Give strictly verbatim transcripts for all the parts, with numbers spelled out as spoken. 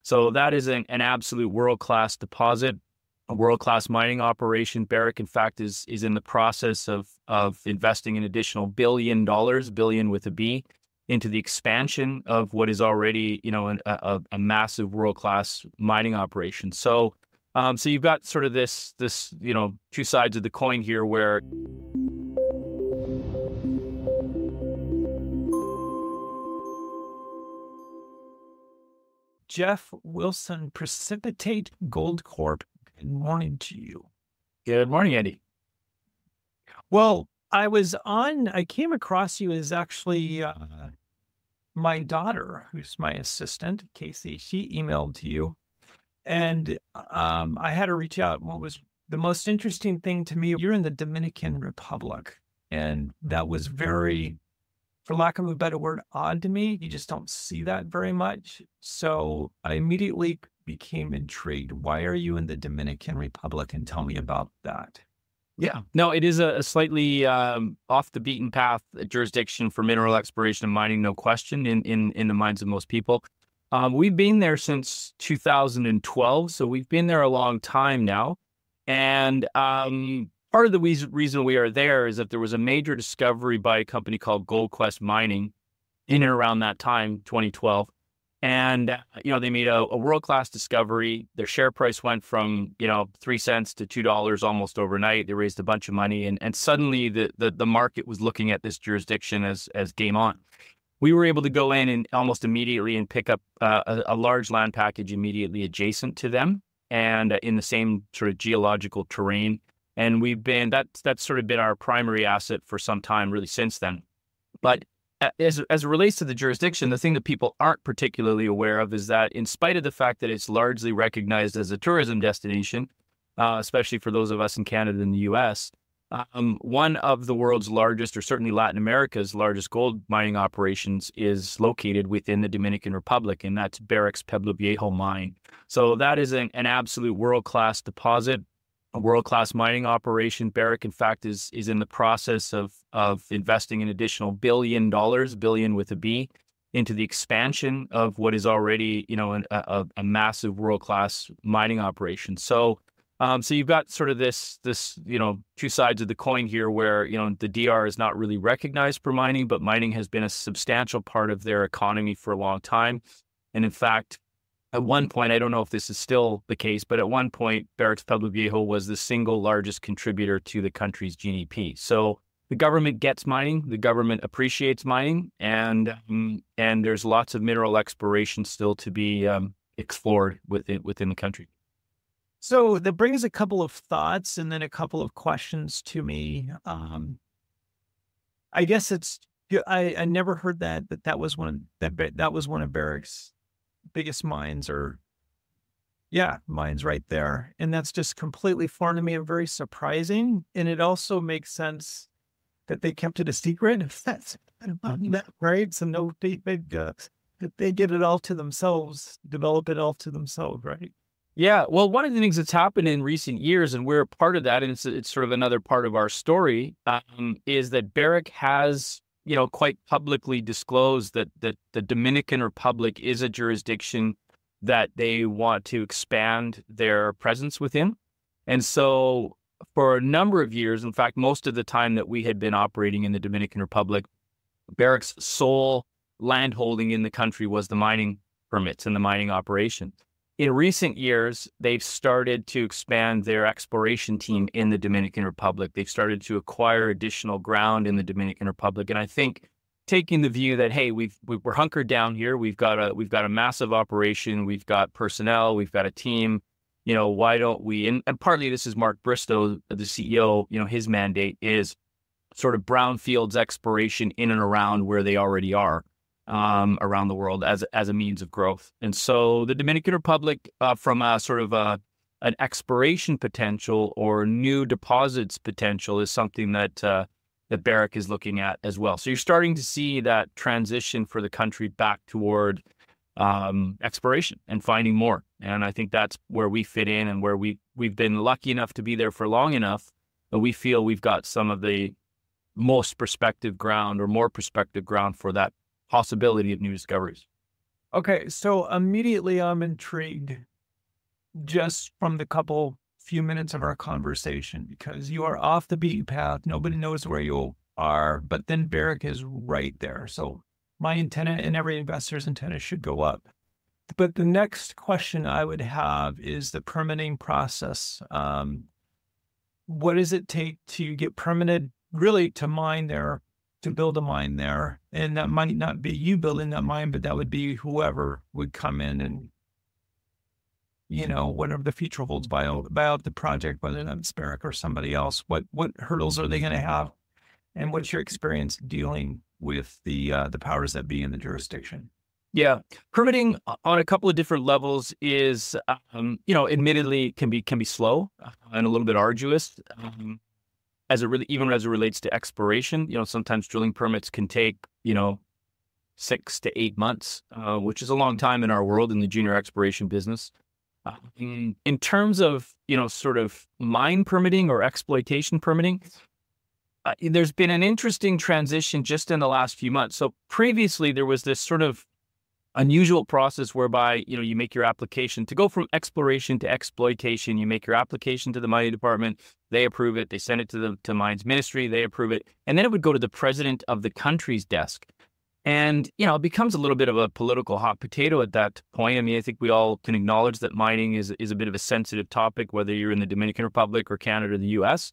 So that is an, an absolute world-class deposit, a world-class mining operation. Barrick, in fact, is is in the process of of investing an additional billion dollars, billion with a B, into the expansion of what is already, you know, an, a, a massive world-class mining operation. So, um, so you've got sort of this this you know two sides of the coin here, where Jeff Wilson, Precipitate Gold Corp. Good morning to you. Good morning, Andy. Well, I was on, I came across you as actually uh, my daughter, who's my assistant, Casey. She emailed to you, and um, I had to reach out. What was the most interesting thing to me, you're in the Dominican Republic, and that was very, for lack of a better word, odd to me. You just don't see that very much. So I immediately became intrigued. Why are you in the Dominican Republic? And tell me about that. Yeah, no, it is a, a slightly um, off the beaten path jurisdiction for mineral exploration and mining, no question, in in, in the minds of most people. Um, we've been there since two thousand twelve, so we've been there a long time now. And um, part of the reason we are there is that there was a major discovery by a company called Gold Quest Mining in and around that time, twenty twelve. And, uh, you know, they made a, a world-class discovery. Their share price went from, you know, three cents to two dollars almost overnight. They raised a bunch of money, and, and suddenly the, the, the market was looking at this jurisdiction as, as game on. We were able to go in and almost immediately and pick up uh, a, a large land package immediately adjacent to them and uh, in the same sort of geological terrain. And we've been, that's, that's sort of been our primary asset for some time really since then. But as, as it relates to the jurisdiction, the thing that people aren't particularly aware of is that in spite of the fact that it's largely recognized as a tourism destination, uh, especially for those of us in Canada and the U S, um, one of the world's largest, or certainly Latin America's largest gold mining operations is located within the Dominican Republic, and that's Barrick's Pueblo Viejo mine. So that is an, an absolute world-class deposit, a world-class mining operation. Barrick, in fact, is is in the process of of investing an additional billion dollars, billion with a B, into the expansion of what is already, you know, an, a, a massive world-class mining operation. So, um, so you've got sort of this this you know two sides of the coin here, where you know the D R is not really recognized for mining, but mining has been a substantial part of their economy for a long time, and in fact, at one point, I don't know if this is still the case, but at one point, Barrick's Pueblo Viejo was the single largest contributor to the country's G D P. So the government gets mining, the government appreciates mining, and um, and there's lots of mineral exploration still to be um, explored within within the country. So that brings a couple of thoughts and then a couple of questions to me. Um, I guess it's I, I never heard that that that was one of, that that was one of Barrick's biggest mines, or yeah, mines right there. And that's just completely foreign to me and very surprising. And it also makes sense that they kept it a secret. If that's that right. So no, they, they, uh, they did it all to themselves, develop it all to themselves, right? Yeah, well, one of the things that's happened in recent years, and we're a part of that, and it's, it's sort of another part of our story, um, is that Barrick has, you know, quite publicly disclosed that, that the Dominican Republic is a jurisdiction that they want to expand their presence within. And so for a number of years, in fact, most of the time that we had been operating in the Dominican Republic, Barrick's sole landholding in the country was the mining permits and the mining operation. In recent years, they've started to expand their exploration team in the Dominican Republic. They've started to acquire additional ground in the Dominican Republic. And I think taking the view that, hey, we've, we're hunkered down here. We've got a, we've got a massive operation. We've got personnel. We've got a team. You know, why don't we, and, and partly this is Mark Bristow, the C E O, you know, his mandate is sort of brownfields exploration in and around where they already are. Um, around the world as as a means of growth. And so the Dominican Republic, uh, from a sort of a, an exploration potential or new deposits potential, is something that uh, that Barrick is looking at as well. So you're starting to see that transition for the country back toward um, exploration and finding more. And I think that's where we fit in, and where we we've been lucky enough to be there for long enough that we feel we've got some of the most prospective ground, or more prospective ground, for that possibility of new discoveries. Okay, so immediately I'm intrigued just from the couple few minutes of our conversation because you are off the beaten path. Nobody knows where you are, but then Barrick is right there. So my antenna and every investor's antenna should go up. But the next question I would have is the permitting process. Um, what does it take to get permitted, really, to mine there, to build a mine there? And that might not be you building that mine, but that would be whoever would come in and, you know, whatever the future holds, buy out, buy out the project, whether that's Barrick or somebody else. What what hurdles are they going to have? And what's your experience dealing with the uh, the powers that be in the jurisdiction? Yeah, permitting on a couple of different levels is, um, you know, admittedly can be can be slow and a little bit arduous. Um, as it really, even as it relates to exploration, you know, sometimes drilling permits can take, you know, six to eight months, uh, which is a long time in our world in the junior exploration business. Uh, in, in terms of, you know, sort of mine permitting or exploitation permitting, uh, there's been an interesting transition just in the last few months. So previously there was this sort of unusual process whereby, you know, you make your application to go from exploration to exploitation. You make your application to the mining department, they approve it, they send it to the to mines ministry, they approve it, and then it would go to the president of the country's desk. And, you know, it becomes a little bit of a political hot potato at that point. I mean, I think we all can acknowledge that mining is is a bit of a sensitive topic, whether you're in the Dominican Republic or Canada or the U S.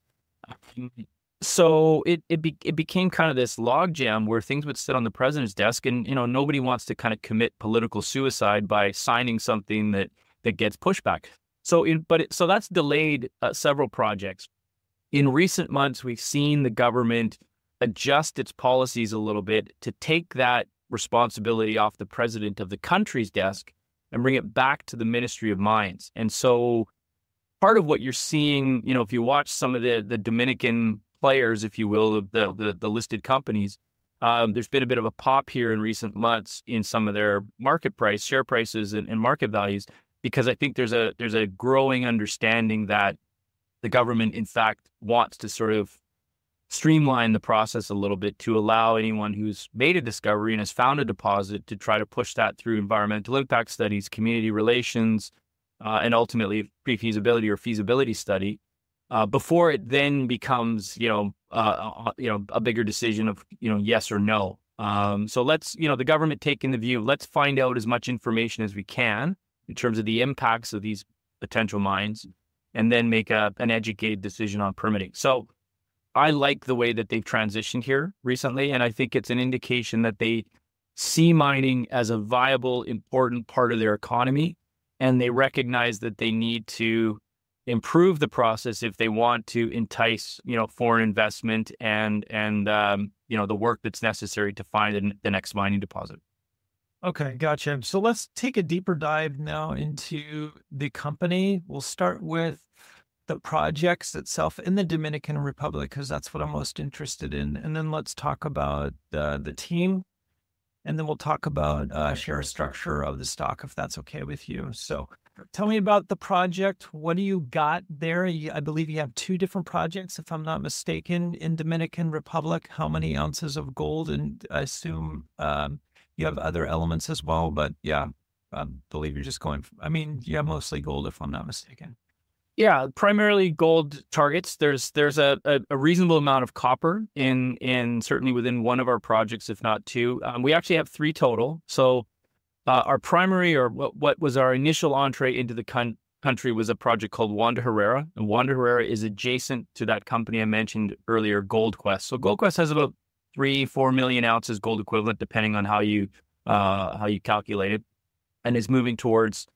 So it it, be, it became kind of this logjam where things would sit on the president's desk, and, you know, nobody wants to kind of commit political suicide by signing something that that gets pushback. So in but it, so that's delayed uh, several projects. In recent months, we've seen the government adjust its policies a little bit to take that responsibility off the president of the country's desk and bring it back to the Ministry of Mines. And so part of what you're seeing, you know, if you watch some of the the Dominican players, if you will, the the, the listed companies, um, there's been a bit of a pop here in recent months in some of their market price, share prices, and, and market values, because I think there's a there's a growing understanding that the government, in fact, wants to sort of streamline the process a little bit to allow anyone who's made a discovery and has found a deposit to try to push that through environmental impact studies, community relations, uh, and ultimately pre-feasibility or feasibility study, uh, before it then becomes, you know, uh, you know, a bigger decision of, you know, yes or no. Um, so let's, you know, the government taking the view, let's find out as much information as we can in terms of the impacts of these potential mines, and then make a, an educated decision on permitting. So I like the way that they've transitioned here recently, and I think it's an indication that they see mining as a viable, important part of their economy, and they recognize that they need to improve the process if they want to entice, you know, foreign investment and and um, you know, the work that's necessary to find the, the next mining deposit. Okay, gotcha. So let's take a deeper dive now into the company. We'll start with the projects itself in the Dominican Republic, because that's what I'm most interested in. And then let's talk about uh, the team. And then we'll talk about uh, share structure of the stock, if that's okay with you. So tell me about the project. What do you got there? I believe you have two different projects, if I'm not mistaken, in Dominican Republic. How many ounces of gold? And I assume um, you have other elements as well. But yeah, I believe you're just going, I mean, you have mostly gold, if I'm not mistaken. Yeah, primarily gold targets. There's there's a, a, a reasonable amount of copper in in certainly within one of our projects, if not two. Um, we actually have three total. So uh, our primary, or what, what was our initial entree into the con- country, was a project called Wanda Herrera. And Wanda Herrera is adjacent to that company I mentioned earlier, Gold Quest. So Gold Quest has about three, four million ounces gold equivalent, depending on how you uh, how you calculate it, and is moving towards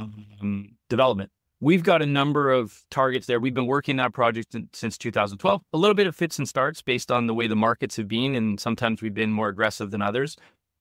um, development. We've got a number of targets there. We've been working that project since two thousand twelve. A little bit of fits and starts based on the way the markets have been, and sometimes we've been more aggressive than others.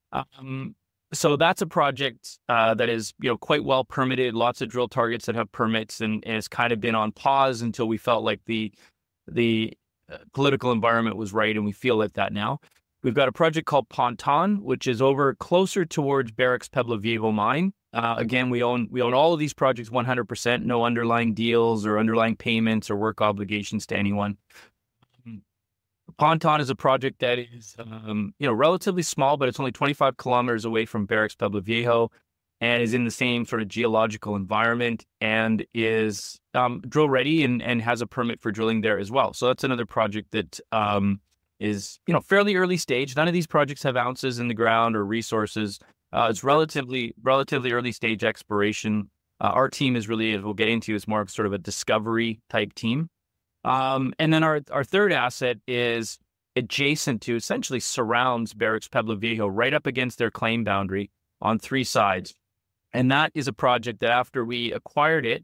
Um, so that's a project uh, that is, you know, quite well permitted. Lots of drill targets that have permits, and, and it's kind of been on pause until we felt like the the uh, political environment was right, and we feel like that now. We've got a project called Ponton, which is over closer towards Barrick's Pueblo Viejo mine. Uh, again, we own we own all of these projects one hundred percent, no underlying deals or underlying payments or work obligations to anyone. Ponton is a project that is, um, you know, relatively small, but it's only twenty-five kilometers away from Barracks Pueblo Viejo, and is in the same sort of geological environment, and is um, drill ready and, and has a permit for drilling there as well. So that's another project that um, is, you know, fairly early stage. None of these projects have ounces in the ground or resources. Uh, it's relatively relatively early stage exploration. Uh, our team is really, as we'll get into, is more of sort of a discovery type team. Um, and then our our third asset is adjacent to, essentially surrounds Barracks Pueblo Viejo, right up against their claim boundary on three sides. And that is a project that after we acquired it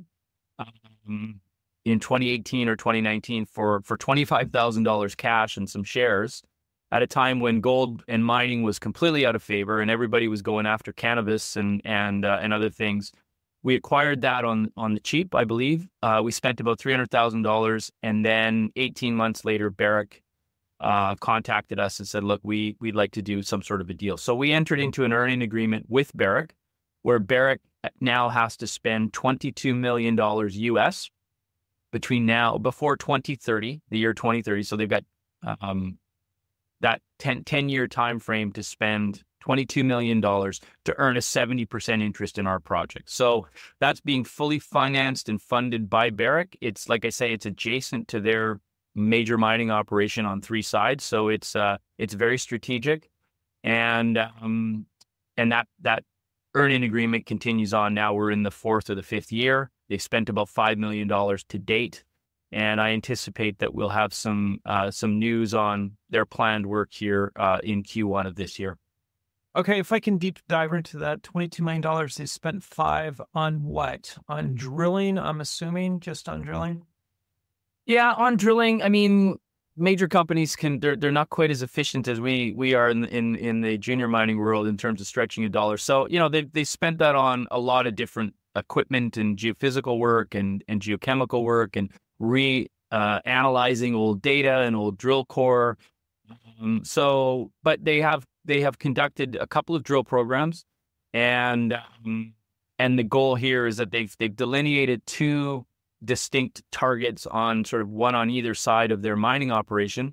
um, in twenty eighteen or twenty nineteen for, for twenty-five thousand dollars cash and some shares, at a time when gold and mining was completely out of favor and everybody was going after cannabis and and uh, and other things, we acquired that on on the cheap, I believe. Uh, we spent about three hundred thousand dollars, and then eighteen months later, Barrick uh, contacted us and said, look, we, we'd like to do some sort of a deal. So we entered into an earning agreement with Barrick, where Barrick now has to spend twenty-two million dollars U S between now, before twenty thirty, the year twenty thirty. So they've got um, that ten, ten-year time frame to spend twenty-two million dollars to earn a seventy percent interest in our project. So that's being fully financed and funded by Barrick. It's, like I say, it's adjacent to their major mining operation on three sides. So it's uh, it's very strategic. And um, and that that earning agreement continues on now. We're in the fourth or the fifth year. They've spent about five million dollars to date. And I anticipate that we'll have some uh, some news on their planned work here uh, in Q one of this year. Okay, if I can deep dive into that, twenty-two million dollars, they spent five on what? On drilling, I'm assuming, just on drilling? Yeah, on drilling. I mean, major companies can, they're, they're not quite as efficient as we we are in, in in the junior mining world in terms of stretching a dollar. So, you know, they they spent that on a lot of different equipment and geophysical work and, and geochemical work and re uh, analyzing old data and old drill core. Um, so, but they have they have conducted a couple of drill programs, and um, and the goal here is that they've they've delineated two distinct targets on sort of one on either side of their mining operation,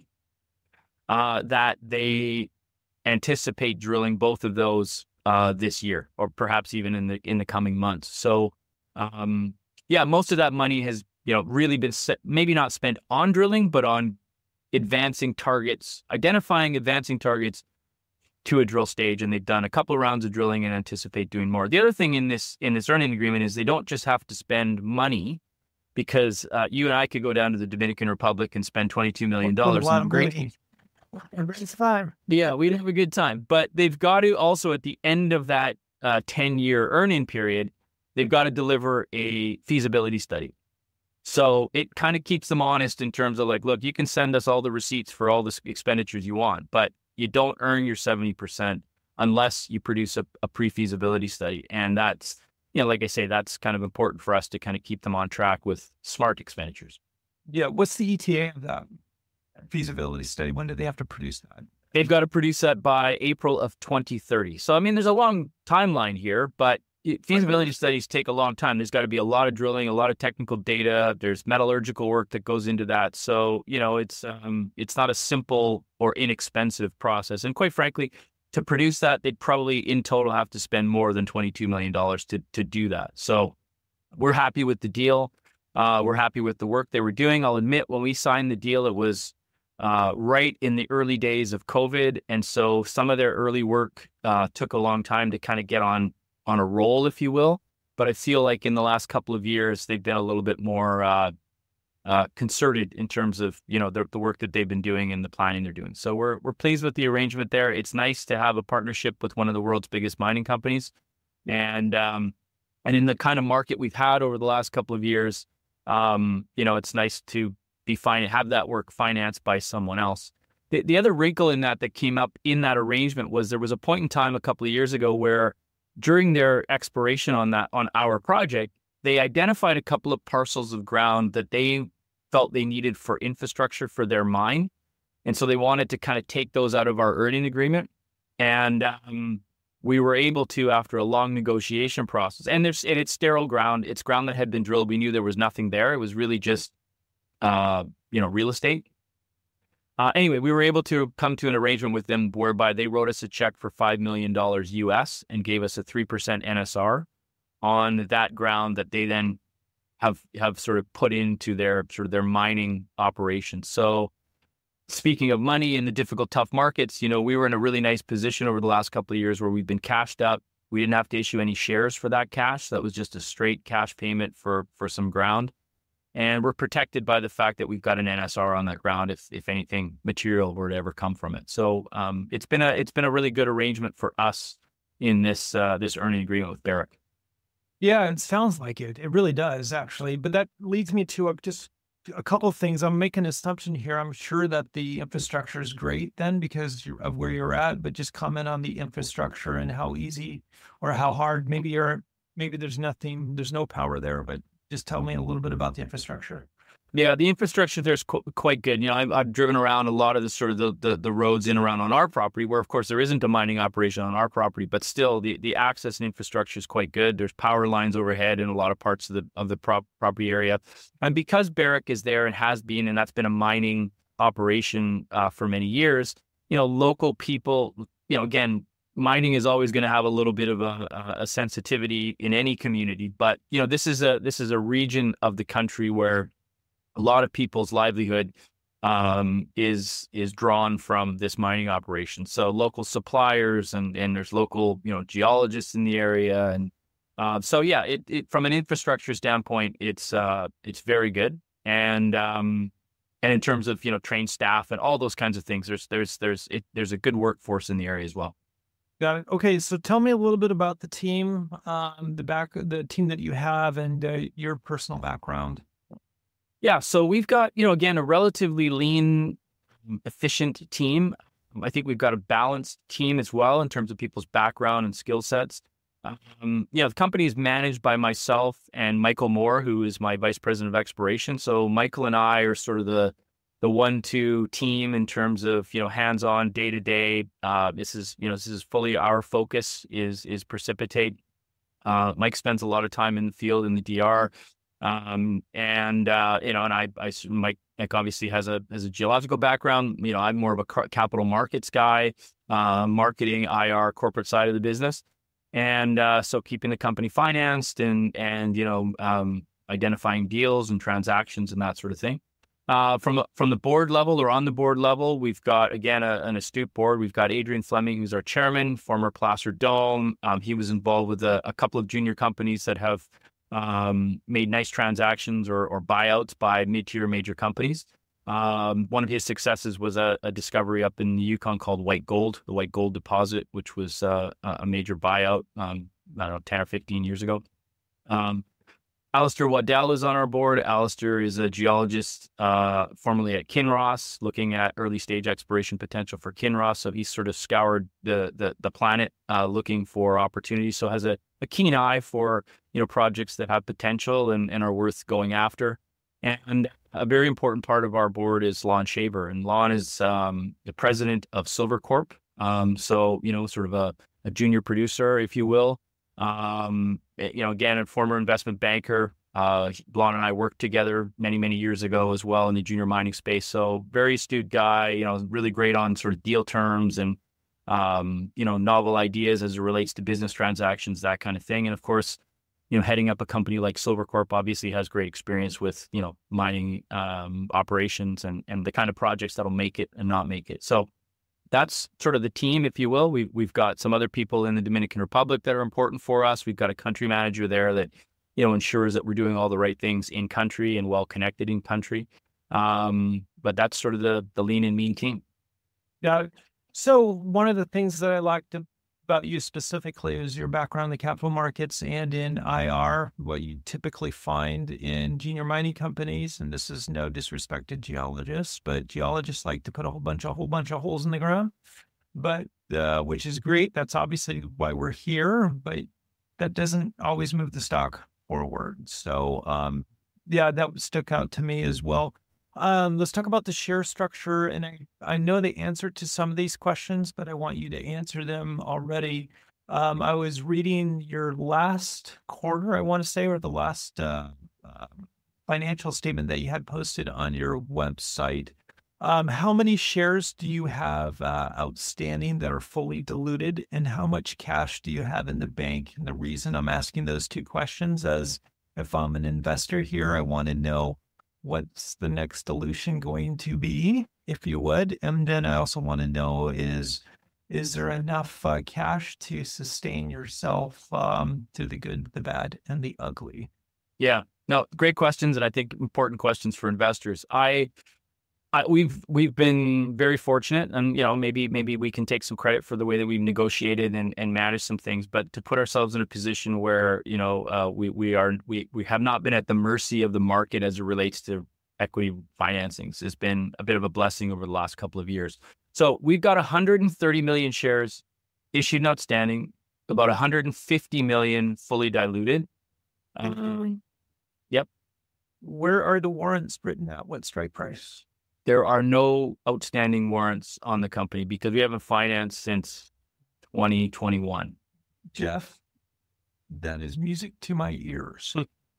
uh, that they anticipate drilling both of those uh, this year, or perhaps even in the in the coming months. So, um, yeah, most of that money has, you know, really been set, maybe not spent on drilling, but on advancing targets, identifying advancing targets to a drill stage. And they've done a couple of rounds of drilling and anticipate doing more. The other thing in this in this earning agreement is they don't just have to spend money, because uh, you and I could go down to the Dominican Republic and spend twenty-two million dollars. A lot of great. It's fine. Yeah, we'd have a good time. But they've got to also, at the end of that uh, ten-year earning period, they've got to deliver a feasibility study. So it kind of keeps them honest in terms of like, look, you can send us all the receipts for all the expenditures you want, but you don't earn your seventy percent unless you produce a, a pre-feasibility study. And that's, you know, like I say, that's kind of important for us to kind of keep them on track with smart expenditures. Yeah. What's the E T A of that feasibility study? When do they have to produce that? They've got to produce that by April of twenty thirty. So, I mean, there's a long timeline here, but feasibility studies take a long time. There's got to be a lot of drilling, a lot of technical data. There's metallurgical work that goes into that. So, you know, it's um, it's not a simple or inexpensive process. And quite frankly, to produce that, they'd probably in total have to spend more than twenty-two million dollars to to do that. So we're happy with the deal. Uh, we're happy with the work they were doing. I'll admit, when we signed the deal, it was uh, right in the early days of COVID. And so some of their early work uh, took a long time to kind of get on on a roll, if you will. But I feel like in the last couple of years, they've been a little bit more uh, uh, concerted in terms of, you know, the, the work that they've been doing and the planning they're doing. So we're we're pleased with the arrangement there. It's nice to have a partnership with one of the world's biggest mining companies. And um, and in the kind of market we've had over the last couple of years, um, you know, it's nice to be fine, have that work financed by someone else. The, the other wrinkle in that that came up in that arrangement was there was a point in time a couple of years ago where during their exploration on that, on our project, they identified a couple of parcels of ground that they felt they needed for infrastructure for their mine. And so they wanted to kind of take those out of our earning agreement. And um, we were able to, after a long negotiation process, and there's, and it's sterile ground, it's ground that had been drilled. We knew there was nothing there. It was really just, uh, you know, real estate. Uh, anyway, we were able to come to an arrangement with them whereby they wrote us a check for five million dollars U S and gave us a three percent N S R on that ground that they then have have sort of put into their sort of their mining operations. So speaking of money in the difficult, tough markets, you know, we were in a really nice position over the last couple of years where we've been cashed up. We didn't have to issue any shares for that cash. That was just a straight cash payment for for some ground. And we're protected by the fact that we've got an N S R on that ground if if anything material were to ever come from it. So um, it's been a it's been a really good arrangement for us in this uh, this earning agreement with Barrick. Yeah, it sounds like it. It really does, actually. But that leads me to a, just a couple of things. I'm making an assumption here. I'm sure that the infrastructure is great then because you're, of where you're at. But just comment on the infrastructure and how easy or how hard. Maybe you're maybe there's nothing, there's no power there. But just tell me a little bit about the infrastructure. Yeah, the infrastructure there is qu- quite good. You know, I've, I've driven around a lot of the sort of the, the the roads in around on our property, where of course there isn't a mining operation on our property, but still the, the access and infrastructure is quite good. There's power lines overhead in a lot of parts of the of the prop, property area, and because Barrick is there and has been, and that's been a mining operation uh, for many years. You know, local people. You know, again, mining is always going to have a little bit of a, a sensitivity in any community, but you know, this is a this is a region of the country where a lot of people's livelihood um, is is drawn from this mining operation. So local suppliers and and there's local you know geologists in the area, and uh, so yeah, it, it from an infrastructure standpoint, it's uh, it's very good, and um, and in terms of you know trained staff and all those kinds of things, there's there's there's it, there's a good workforce in the area as well. Got it. Okay, so tell me a little bit about the team, um, the back the team that you have, and uh, your personal background. Yeah, so we've got, you know, again, a relatively lean, efficient team. I think we've got a balanced team as well in terms of people's background and skill sets. Um, you know, the company is managed by myself and Michael Moore, who is my vice president of exploration. So Michael and I are sort of the the one-two team in terms of, you know, hands-on, day-to-day. Uh, this is, you know, this is fully our focus is is precipitate. Uh, Mike spends a lot of time in the field in the D R. Um, and, uh, you know, and I, I, Mike, Mike obviously has a, has a geological background. You know, I'm more of a capital markets guy, uh, marketing, I R, corporate side of the business. And, uh, so keeping the company financed and, and, you know, um, identifying deals and transactions and that sort of thing. Uh, from, from the board level or on the board level, we've got, again, a, an astute board. We've got Adrian Fleming, who's our chairman, former Placer Dome. Um, he was involved with a, a couple of junior companies that have, Um, made nice transactions or, or buyouts by mid-tier major companies. Um, one of his successes was a, a discovery up in the Yukon called White Gold, the White Gold deposit, which was uh, a major buyout, um, I don't know, ten or fifteen years ago. Um, Alistair Waddell is on our board. Alistair is a geologist, uh, formerly at Kinross, looking at early stage exploration potential for Kinross. So he's sort of scoured the the, the planet, uh, looking for opportunities. So has a, a keen eye for you know projects that have potential and, and are worth going after. And a very important part of our board is Lon Shaver, and Lon is um, the president of Silvercorp. Um, so you know, sort of a, a junior producer, if you will. Um, you know, again, a former investment banker. Uh, Lon and I worked together many, many years ago as well in the junior mining space. So very astute guy, you know, really great on sort of deal terms and, um, you know, novel ideas as it relates to business transactions, that kind of thing. And of course, you know, heading up a company like Silvercorp obviously has great experience with, you know, mining, um, operations and, and the kind of projects that'll make it and not make it. So that's sort of the team, if you will. We've, we've got some other people in the Dominican Republic that are important for us. We've got a country manager there that, you know, ensures that we're doing all the right things in country and well connected in country. Um, but that's sort of the, the lean and mean team. Yeah. So one of the things that I liked about you specifically is your background in the capital markets and in I R, what you typically find in junior mining companies. And this is no disrespect to geologists, but geologists like to put a whole bunch, a whole bunch of holes in the ground, but, uh, which is great. That's obviously why we're here, but that doesn't always move the stock forward. So, um, yeah, that stuck out to me as well. Um, let's talk about the share structure. And I, I know the answer to some of these questions, but I want you to answer them already. Um, I was reading your last quarter, I want to say, or the last uh, uh, financial statement that you had posted on your website. Um, how many shares do you have uh, outstanding that are fully diluted, and how much cash do you have in the bank? And the reason I'm asking those two questions is if I'm an investor here, I want to know what's the next dilution going to be, if you would. And then I also want to know is, is there enough uh, cash to sustain yourself um, through the good, the bad, and the ugly? Yeah, no, great questions. And I think important questions for investors. I, I, we've we've been very fortunate, and you know maybe maybe we can take some credit for the way that we've negotiated and, and managed some things. But to put ourselves in a position where you know uh, we we are we we have not been at the mercy of the market as it relates to equity financings has been a bit of a blessing over the last couple of years. So we've got one hundred thirty million shares issued and outstanding, about one hundred fifty million fully diluted. Um, yep. Where are the warrants written at? What strike price? There are no outstanding warrants on the company because we haven't financed since twenty twenty-one. Jeff, that is music to my ears.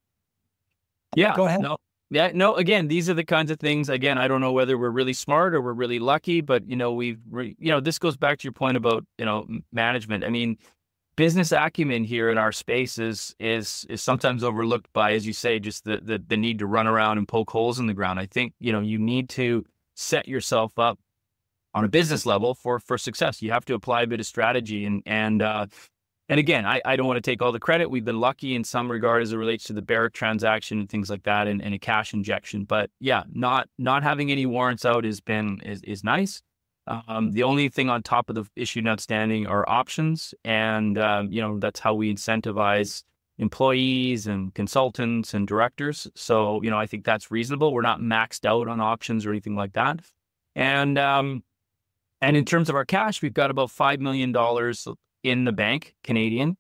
Yeah. Go ahead. No, yeah. No, again, these are the kinds of things, again, I don't know whether we're really smart or we're really lucky, but, you know, we've, re, you know, this goes back to your point about, you know, management. I mean, business acumen here in our space is, is, is sometimes overlooked by, as you say, just the, the, the need to run around and poke holes in the ground. I think, you know, you need to set yourself up on a business level for, for success. You have to apply a bit of strategy. And, and, uh, and again, I, I don't want to take all the credit. We've been lucky in some regard as it relates to the Barrick transaction and things like that, and, and a cash injection. But yeah, not, not having any warrants out has been, is, is nice. Um, the only thing on top of the issued and outstanding are options. And, um, you know, that's how we incentivize employees and consultants and directors. So, you know, I think that's reasonable. We're not maxed out on options or anything like that. And, um, and in terms of our cash, we've got about five million dollars in the bank, Canadian.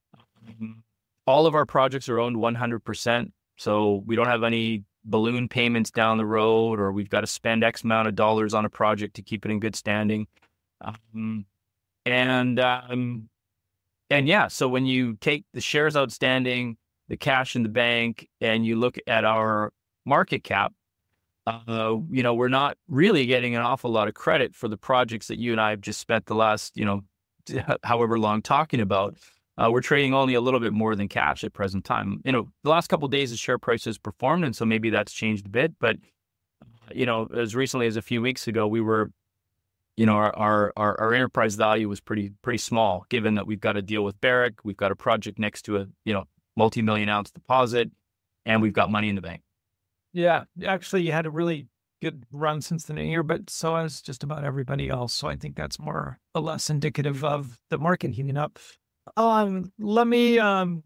All of our projects are owned one hundred percent. So we don't have any balloon payments down the road, or we've got to spend X amount of dollars on a project to keep it in good standing. Um, and, um, and yeah, so when you take the shares outstanding, the cash in the bank, and you look at our market cap, uh, you know, we're not really getting an awful lot of credit for the projects that you and I have just spent the last, you know, however long talking about. Uh, we're trading only a little bit more than cash at present time. You know, the last couple of days, the share price has performed, and so maybe that's changed a bit. But, you know, as recently as a few weeks ago, we were, you know, our our our, our enterprise value was pretty pretty small, given that we've got to deal with Barrick, we've got a project next to a, you know, multi-million ounce deposit, and we've got money in the bank. Yeah, actually, you had a really good run since the new year, but so has just about everybody else. So I think that's more or less indicative of the market heating up. Um, let me um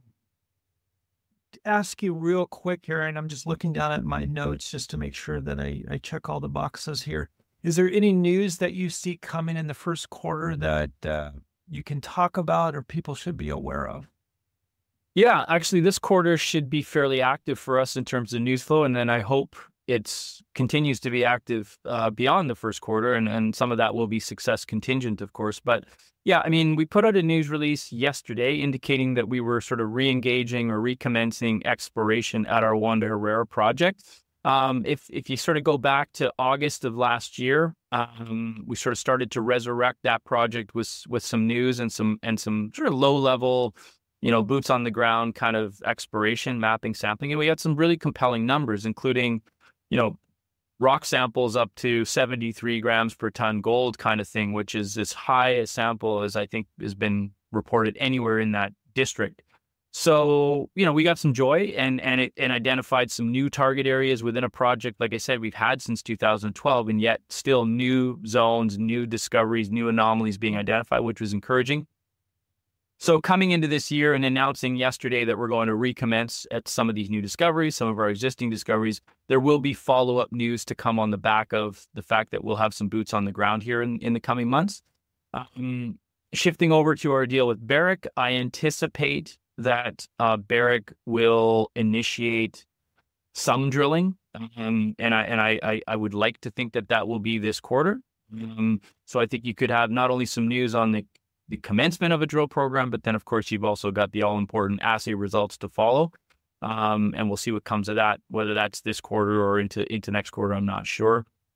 ask you real quick here, and I'm just looking down at my notes just to make sure that I, I check all the boxes here. Is there any news that you see coming in the first quarter that uh, you can talk about or people should be aware of? Yeah, actually, this quarter should be fairly active for us in terms of news flow, and then I hope it continues to be active uh, beyond the first quarter, and, and some of that will be success contingent, of course. But yeah, I mean, we put out a news release yesterday indicating that we were sort of re-engaging or recommencing exploration at our Wanda Herrera project. Um, if if you sort of go back to August of last year, um, we sort of started to resurrect that project with with some news and some and some sort of low level, you know, boots on the ground kind of exploration, mapping, sampling, and we had some really compelling numbers, including, you know, rock samples up to seventy-three grams per ton gold kind of thing, which is as high a sample as I think has been reported anywhere in that district. So, you know, we got some joy and and it and identified some new target areas within a project, like I said, we've had since two thousand twelve, and yet still new zones, new discoveries, new anomalies being identified, which was encouraging. So coming into this year and announcing yesterday that we're going to recommence at some of these new discoveries, some of our existing discoveries, there will be follow-up news to come on the back of the fact that we'll have some boots on the ground here in, in the coming months. Um, shifting over to our deal with Barrick, I anticipate that uh, Barrick will initiate some drilling, um, and I and I, I I would like to think that that will be this quarter. Um, so I think you could have not only some news on the the commencement of a drill program, but then of course you've also got the all-important assay results to follow. Um, and we'll see what comes of that, whether that's this quarter or into, into next quarter, I'm not sure.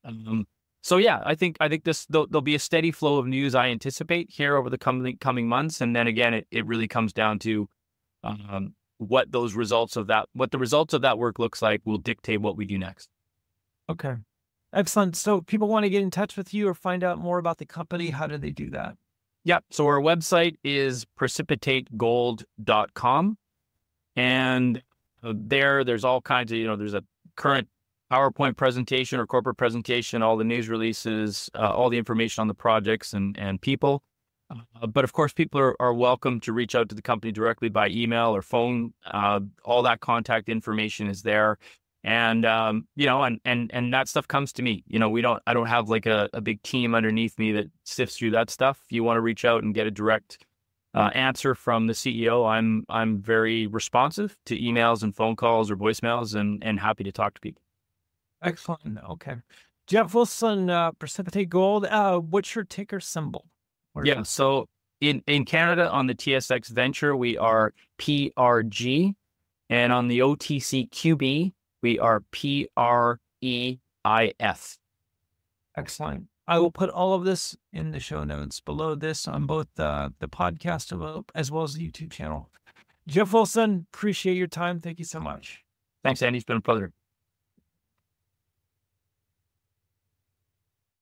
Um, so yeah, I think I think this there'll, there'll be a steady flow of news I anticipate here over the coming coming months, and then again, it, it really comes down to um, what those results of that what the results of that work looks like will dictate what we do next. Okay. Excellent. So people want to get in touch with you or find out more about the company. How do they do that? Yeah. So our website is precipitate gold dot com. And there, there's all kinds of, you know, there's a current PowerPoint presentation or corporate presentation, all the news releases, uh, all the information on the projects and, and people. Uh, but of course, people are, are welcome to reach out to the company directly by email or phone. Uh, all that contact information is there. And, um, you know, and, and, and that stuff comes to me. You know, we don't, I don't have like a, a big team underneath me that sifts through that stuff. If you want to reach out and get a direct uh, answer from the C E O, I'm, I'm very responsive to emails and phone calls or voicemails, and, and happy to talk to people. Excellent. Okay. Jeff Wilson, uh, Precipitate Gold. Uh, what's your ticker symbol? Where yeah. So in, in Canada on the T S X Venture, we are P R G, and on the O T C Q B, we are P R E I S. Excellent. I will put all of this in the show notes below this on both uh, the podcast as well as the YouTube channel. Jeff Wilson, appreciate your time. Thank you so much. Thanks, Andy. It's been a pleasure.